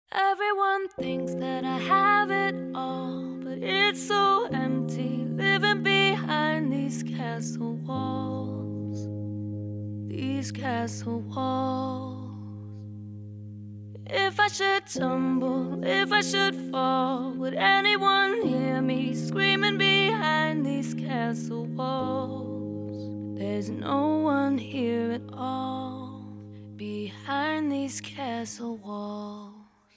Everyone thinks that I have it all, but it's so empty living behind these castle walls. These castle walls. If I should tumble, if I should fall, would anyone hear me screaming behind these castle walls? There's no one here at all behind these castle walls.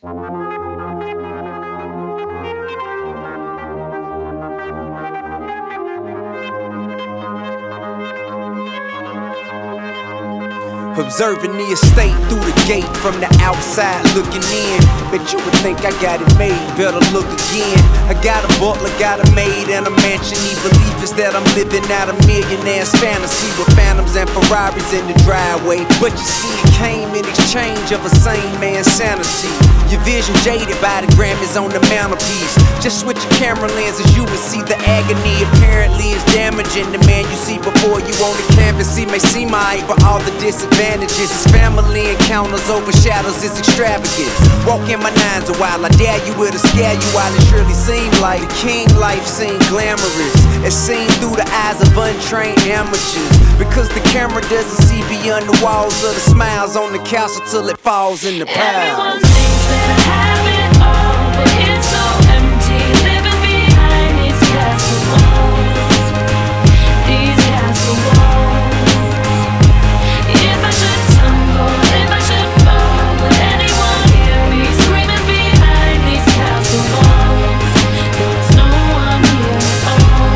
Observing the estate through the gate from the outside looking in. Bet you would think I got it made, better look again. I got a butler, got a maid, and a mansion. He belief is that I'm living out a millionaire's fantasy with phantoms and Ferraris in the driveway. But you see, it came in exchange of a sane man's sanity. Your vision jaded by the Grammys on the mantelpiece. Just switch your camera lenses, you will see the agony. Apparently it's damaging the man you see before you on the canvas. He may seem alright, but all the disadvantages his family encounters overshadows his extravagance. Walk in my nines a while, I dare you, it'll scare you while it surely seemed like the king life seemed glamorous. It's seen through the eyes of untrained amateurs, because the camera doesn't see beyond the walls of the smiles on the castle till it falls in the pile. Everyone thinks that I have it all, but it's so empty living behind these castle walls. These castle walls. If I should tumble, if I should fall, would anyone hear me screaming behind these castle walls? There's no one here at all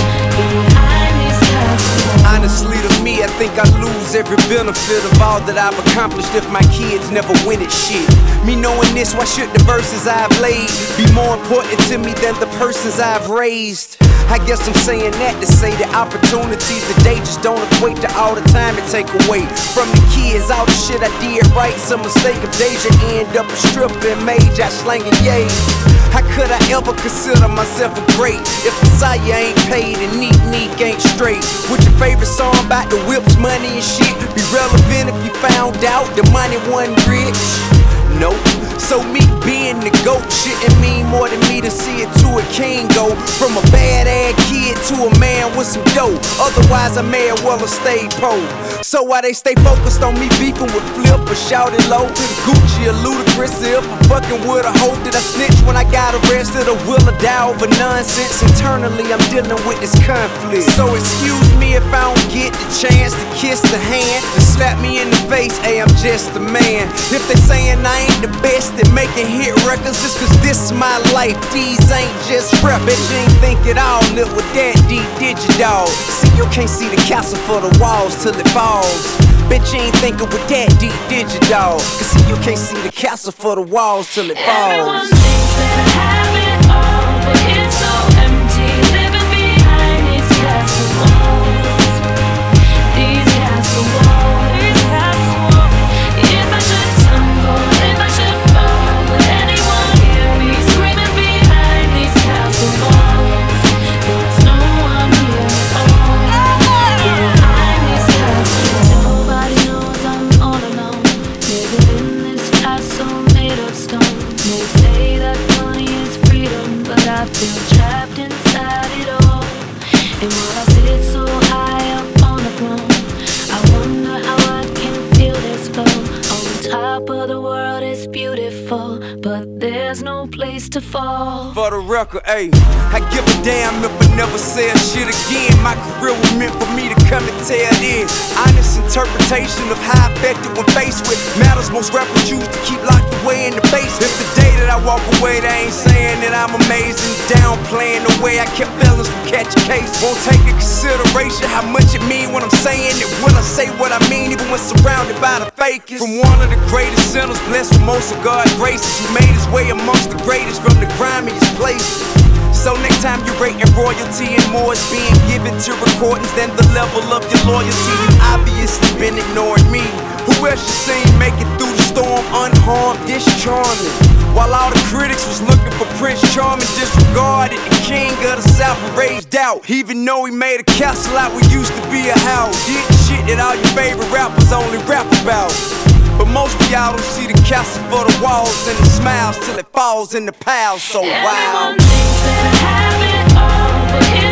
behind these castle walls. Honestly, to me, I think I lose every benefit of all that I've accomplished if my kids never win at shit. Me knowing this, why should the verses I've laid be more important to me than the persons I've raised? I guess I'm saying that to say the opportunities today just don't equate to all the time it take away from the kids. All the shit I did right, some mistake of Deja end up a stripping mage, I slanging yay. How could I ever consider myself a great if Messiah ain't paid and Neek ain't straight? Would your favorite song about the whips, money and shit be relevant if you found out the money wasn't rich? Nope. So me being the GOAT shouldn't mean more than me to see it to a king go from a bad-ass kid to a man with some dough. Otherwise I may as well have stayed poor. So why they stay focused on me beefing with Flip or shouting low? Gucci or Ludacris if I'm fucking with a hoe. Did I snitch when I got arrested or will I die over nonsense? Internally I'm dealing with this conflict. So excuse me if I don't get the chance to kiss the hand, to slap me in the face, hey I'm just a man. If they saying I ain't the best at making hit records, just cause this is my life, these ain't just rap. Bet you ain't think it all lit with that deep dog. See, you can't see the castle for the walls till it falls. Bet you ain't thinking with that deep dog. Cause see, you can't see the castle for the walls till it falls. Everyone thinks that I have it all, but it's so empty living behind these castle walls. These castle walls. These castle walls. If I should tumble, if I should fall, would anyone hear me screaming behind these castle walls? There's no one here at all behind these castle walls. Nobody knows I'm all alone, living in this castle made of stone. They say that money is freedom, but I feel trapped inside it all. And while I sit so high up on the throne, I wonder how I can feel this flow. On top of the world is beautiful, but there's no place to fall. For the record, ayy, I give a damn if I never say a shit again. My career was meant for me to come and tell this honest interpretation of how I affected when faced with matters most rappers choose to keep locked away in the basement. If the day that I walk away, they ain't saying that I'm amazing, downplaying the way I kept feelings from catching case. Won't take in consideration how much it mean when I'm saying it. Will I say what I mean even when surrounded by the fakest? From one of the greatest sinners, blessed with most of God's graces, who made his way amongst the greatest from the grimiest places. So next time you're rating royalty and more is being given to recordings than the level of your loyalty, you obviously been ignoring me. Who else you seen make it through the storm unharmed, this charming? While all the critics was looking for Prince Charming, disregarded the king of the South and raged out. Even though he made a castle out what used to be a house, did shit that all your favorite rappers only rap about. But most of y'all don't see the castle for the walls and the smiles till it falls in the piles so wild. Everyone thinks that I have it all, but